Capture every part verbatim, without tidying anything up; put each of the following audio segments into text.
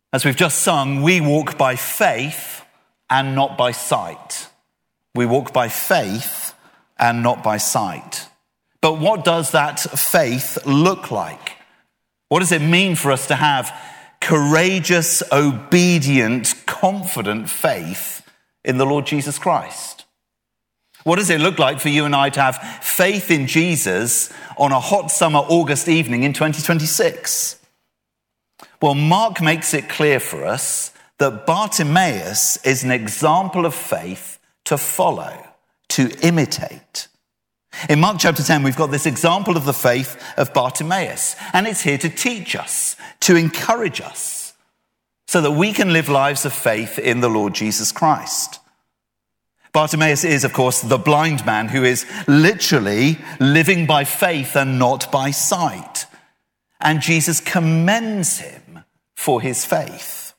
As we've just sung, we walk by faith and not by sight. We walk by faith and not by sight. But what does that faith look like? What does it mean for us to have courageous, obedient, confident faith in the Lord Jesus Christ? What does it look like for you and I to have faith in Jesus on a hot summer August evening in twenty twenty-six? Well, Mark makes it clear for us that Bartimaeus is an example of faith to follow, to imitate. In Mark chapter ten, we've got this example of the faith of Bartimaeus, and it's here to teach us, to encourage us, so that we can live lives of faith in the Lord Jesus Christ. Bartimaeus is, of course, the blind man who is literally living by faith and not by sight. And Jesus commends him for his faith.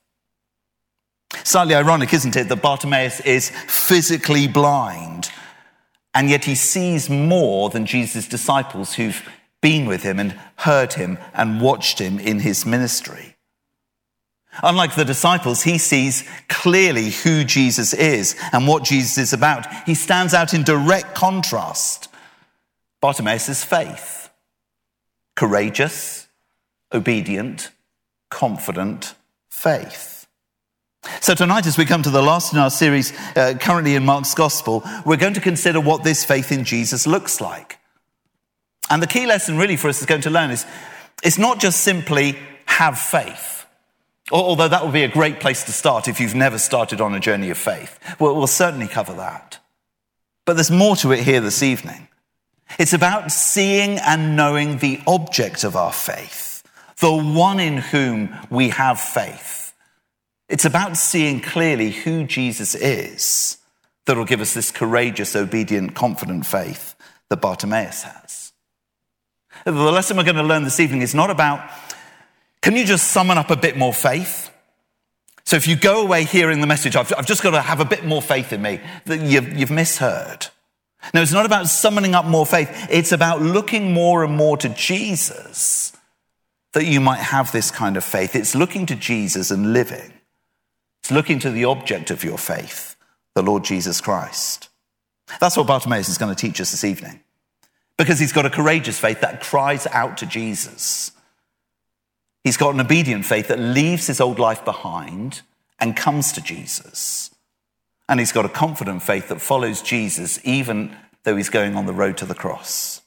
Slightly ironic, isn't it, that Bartimaeus is physically blind, and yet he sees more than Jesus' disciples who've been with him and heard him and watched him in his ministry. Unlike the disciples, he sees clearly who Jesus is and what Jesus is about. He stands out in direct contrast. Bartimaeus' faith. Courageous, obedient, confident faith. So tonight, as we come to the last in our series, uh, currently in Mark's Gospel, we're going to consider what this faith in Jesus looks like. And the key lesson really for us is going to learn is, it's not just simply have faith. Although that would be a great place to start if you've never started on a journey of faith. We'll, we'll certainly cover that. But there's more to it here this evening. It's about seeing and knowing the object of our faith, the one in whom we have faith. It's about seeing clearly who Jesus is that will give us this courageous, obedient, confident faith that Bartimaeus has. The lesson we're going to learn this evening is not about, can you just summon up a bit more faith? So if you go away hearing the message, I've, I've just got to have a bit more faith in me, that you've, you've misheard. No, it's not about summoning up more faith. It's about looking more and more to Jesus that you might have this kind of faith. It's looking to Jesus and living. It's looking to the object of your faith, the Lord Jesus Christ. That's what Bartimaeus is going to teach us this evening, because he's got a courageous faith that cries out to Jesus. He's got an obedient faith that leaves his old life behind and comes to Jesus. And he's got a confident faith that follows Jesus even though he's going on the road to the cross.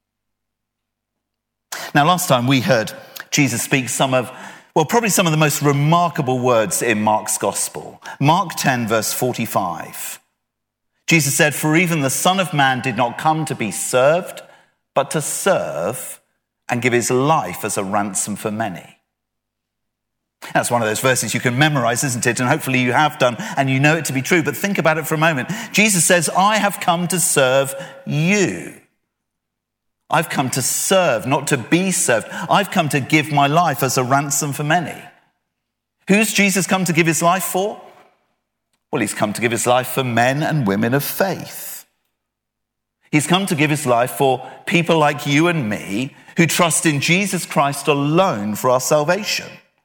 Now, last time we heard Jesus speak some of, well, probably some of the most remarkable words in Mark's Gospel. Mark ten, verse forty-five. Jesus said, "For even the Son of Man did not come to be served, but to serve and give his life as a ransom for many." That's one of those verses you can memorize, isn't it? And hopefully you have done, and you know it to be true. But think about it for a moment. Jesus says, I have come to serve you. I've come to serve, not to be served. I've come to give my life as a ransom for many. Who's Jesus come to give his life for? Well, he's come to give his life for men and women of faith. He's come to give his life for people like you and me who trust in Jesus Christ alone for our salvation.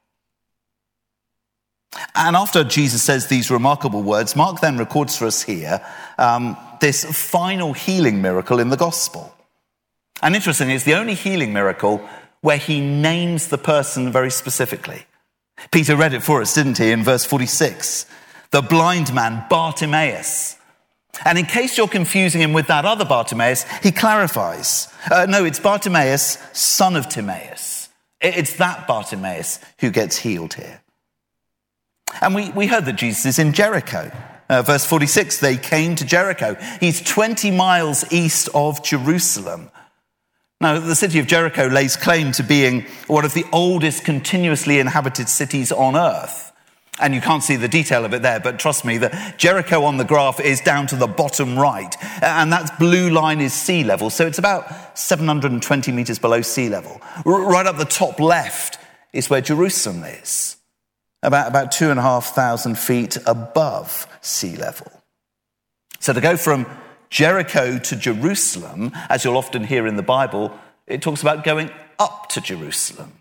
And after Jesus says these remarkable words, Mark then records for us here um, this final healing miracle in the gospel. And interesting, it's the only healing miracle where he names the person very specifically. Peter read it for us, didn't he, in verse forty-six? The blind man, Bartimaeus. And in case you're confusing him with that other Bartimaeus, he clarifies. Uh, no, it's Bartimaeus, son of Timaeus. It's that Bartimaeus who gets healed here. And we, we heard that Jesus is in Jericho. Uh, verse forty-six, they came to Jericho. He's twenty miles east of Jerusalem. Now, the city of Jericho lays claim to being one of the oldest continuously inhabited cities on earth. And you can't see the detail of it there, but trust me, the Jericho on the graph is down to the bottom right. And that blue line is sea level. So it's about seven hundred twenty meters below sea level. R- right up the top left is where Jerusalem is. About, about two and a half thousand feet above sea level. So to go from Jericho to Jerusalem, as you'll often hear in the Bible, it talks about going up to Jerusalem.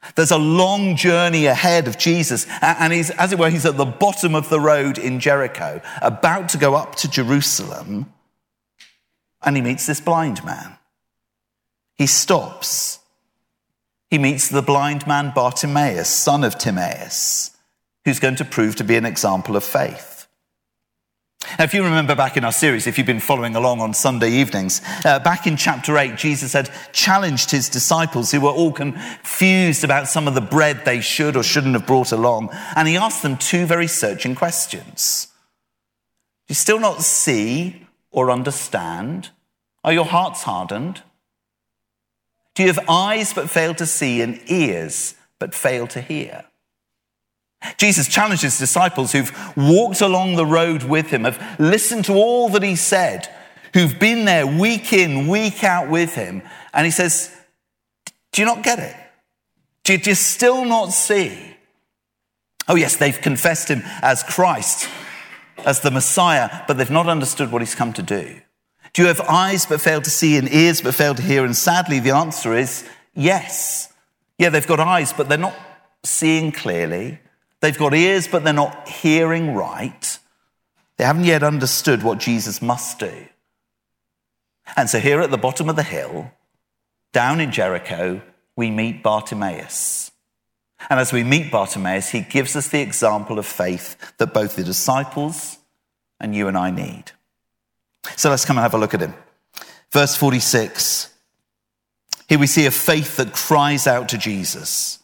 There's a long journey ahead of Jesus, and he's, as it were, he's at the bottom of the road in Jericho, about to go up to Jerusalem, and he meets this blind man. He stops. He meets the blind man Bartimaeus, son of Timaeus, who's going to prove to be an example of faith. Now, if you remember back in our series, if you've been following along on Sunday evenings, uh, back in chapter eight, Jesus had challenged his disciples who were all confused about some of the bread they should or shouldn't have brought along. And he asked them two very searching questions. Do you still not see or understand? Are your hearts hardened? Do you have eyes but fail to see and ears but fail to hear? Jesus challenged his disciples who've walked along the road with him, have listened to all that he said, who've been there week in, week out with him. And he says, do you not get it? Do you, do you still not see? Oh yes, they've confessed him as Christ, as the Messiah, but they've not understood what he's come to do. Do you have eyes but fail to see and ears but fail to hear? And sadly, the answer is yes. Yeah, they've got eyes, but they're not seeing clearly. They've got ears, but they're not hearing right. They haven't yet understood what Jesus must do. And so here at the bottom of the hill, down in Jericho, we meet Bartimaeus. And as we meet Bartimaeus, he gives us the example of faith that both the disciples and you and I need. So let's come and have a look at him. Verse forty-six. Here we see a faith that cries out to Jesus.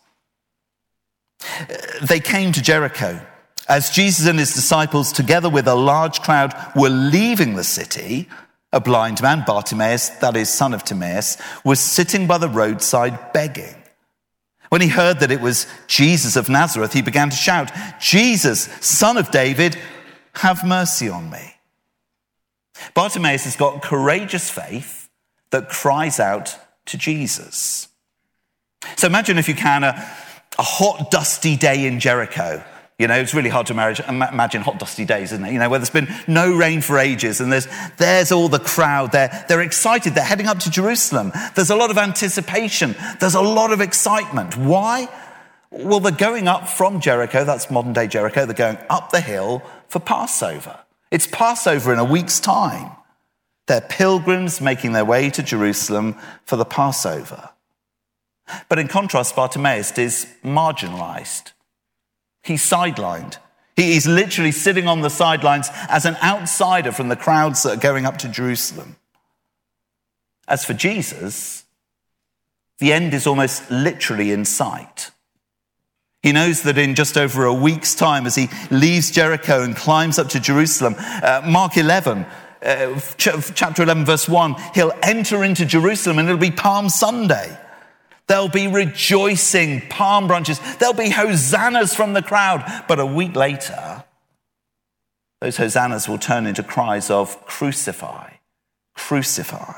They came to Jericho. As Jesus and his disciples, together with a large crowd, were leaving the city, a blind man, Bartimaeus, that is, son of Timaeus, was sitting by the roadside begging. When he heard that it was Jesus of Nazareth, he began to shout, "Jesus, son of David, have mercy on me." Bartimaeus has got courageous faith that cries out to Jesus. So imagine, if you can, a A hot, dusty day in Jericho. You know, it's really hard to imagine hot, dusty days, isn't it? You know, where there's been no rain for ages, and there's there's all the crowd. They're, they're excited. They're heading up to Jerusalem. There's a lot of anticipation. There's a lot of excitement. Why? Well, they're going up from Jericho. That's modern-day Jericho. They're going up the hill for Passover. It's Passover in a week's time. They're pilgrims making their way to Jerusalem for the Passover. But in contrast, Bartimaeus is marginalized. He's sidelined. He is literally sitting on the sidelines as an outsider from the crowds that are going up to Jerusalem. As for Jesus, the end is almost literally in sight. He knows that in just over a week's time, as he leaves Jericho and climbs up to Jerusalem, uh, Mark eleven, uh, ch- chapter eleven, verse one, he'll enter into Jerusalem and it'll be Palm Sunday. There'll be rejoicing, palm branches. There'll be hosannas from the crowd. But a week later, those hosannas will turn into cries of crucify, crucify.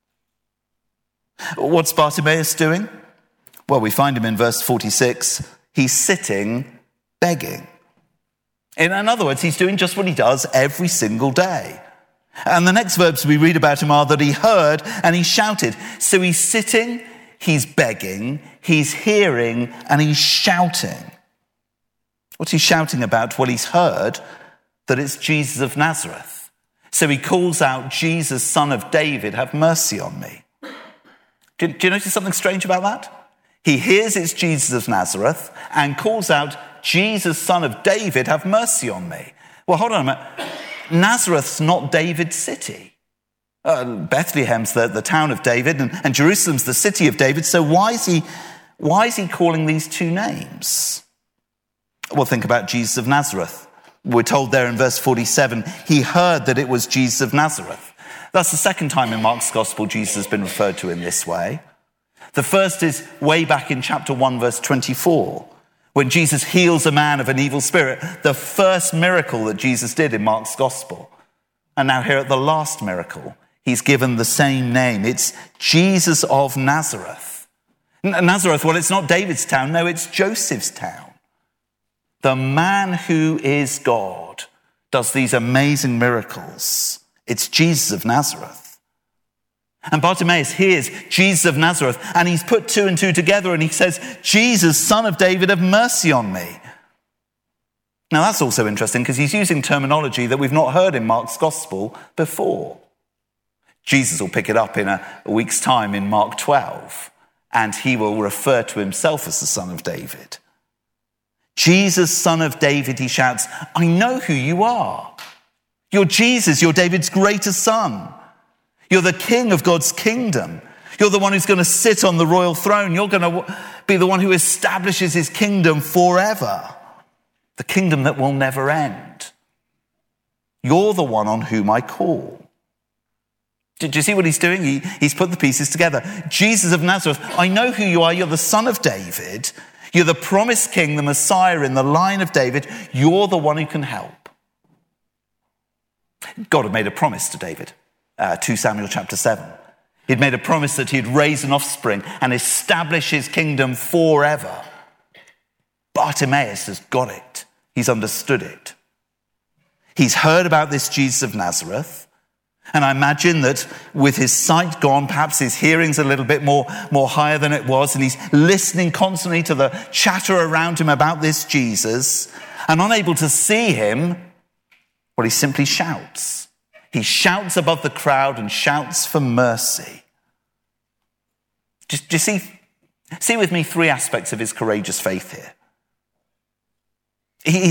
What's Bartimaeus doing? Well, we find him in verse forty-six. He's sitting begging. In other words, he's doing just what he does every single day. And the next verbs we read about him are that he heard and he shouted. So he's sitting, he's begging, he's hearing, and he's shouting. What's he shouting about? Well, he's heard that it's Jesus of Nazareth. So he calls out, "Jesus, son of David, have mercy on me." Do, do you notice something strange about that? He hears it's Jesus of Nazareth and calls out, "Jesus, son of David, have mercy on me." Well, hold on a minute. Nazareth's not David's city. Uh, Bethlehem's the, the town of David, and, and Jerusalem's the city of David. So why is he, why is he calling these two names? Well, think about Jesus of Nazareth. We're told there in verse forty-seven, he heard that it was Jesus of Nazareth. That's the second time in Mark's gospel Jesus has been referred to in this way. The first is way back in chapter one, verse twenty-four, when Jesus heals a man of an evil spirit, the first miracle that Jesus did in Mark's gospel. And now here at the last miracle, he's given the same name. It's Jesus of Nazareth. Nazareth, well, it's not David's town. No, it's Joseph's town. The man who is God does these amazing miracles. It's Jesus of Nazareth. And Bartimaeus hears Jesus of Nazareth, and he's put two and two together, and he says, Jesus, son of David, have mercy on me. Now that's also interesting because he's using terminology that we've not heard in Mark's gospel before. Jesus will pick it up in a, a week's time in Mark twelve, and he will refer to himself as the son of David. Jesus, son of David, he shouts, I know who you are. You're Jesus, you're David's greater son. You're the king of God's kingdom. You're the one who's going to sit on the royal throne. You're going to be the one who establishes his kingdom forever. The kingdom that will never end. You're the one on whom I call. Did you see what he's doing? He, he's put the pieces together. Jesus of Nazareth, I know who you are. You're the son of David. You're the promised king, the Messiah in the line of David. You're the one who can help. God had made a promise to David. Uh, two Samuel chapter seven. He'd made a promise that he'd raise an offspring and establish his kingdom forever. Bartimaeus has got it. He's understood it. He's heard about this Jesus of Nazareth. And I imagine that with his sight gone, perhaps his hearing's a little bit more, more higher than it was. And he's listening constantly to the chatter around him about this Jesus. And unable to see him, well, he simply shouts. He shouts above the crowd and shouts for mercy. Do, do you see, see with me three aspects of his courageous faith here? He,